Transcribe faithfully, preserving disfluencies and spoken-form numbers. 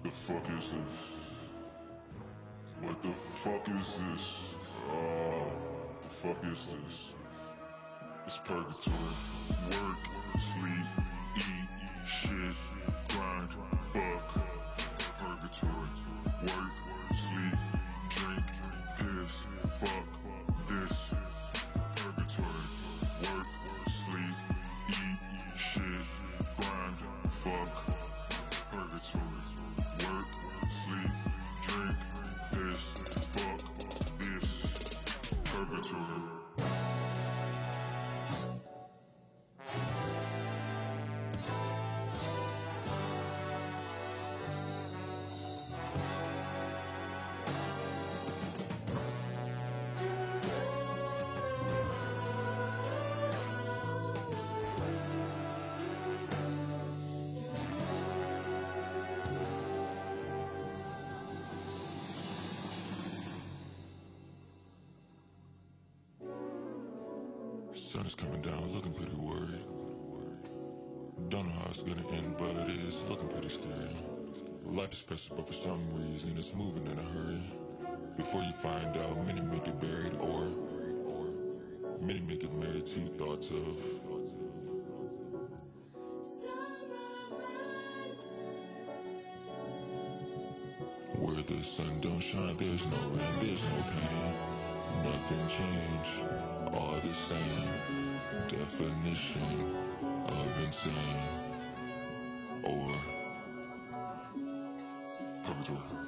The fuck is this? What the fuck is this? Oh, the fuck is this? It's purgatory. Work, sleep, eat, shit, grind, fuck. Purgatory. Work, sleep, drink, piss, fuck, this. Purgatory. Work, sleep, eat, shit, grind, fuck. Purgatory. Work, sleep, drink, piss, fuck, this. Purgatory. Sun is coming down, looking pretty worried. Don't know how it's gonna end, but it is looking pretty scary. Life is precious, but for some reason it's moving in a hurry. Before you find out, many make it buried, or many make it married to thoughts of. Where the sun don't shine, there's no rain, there's no pain. Nothing changed, all the same. Definition of insane. Or Purgatory.